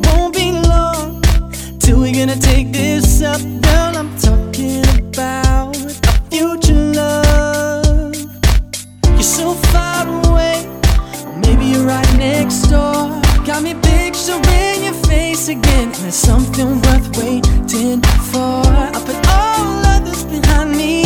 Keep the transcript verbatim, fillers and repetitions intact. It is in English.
won't be long till we're gonna take this up. Girl, I'm talking about our future love. You're so far away, maybe you're right next door. Got me picturing your face again, and it's something worth waiting for. I put all others behind me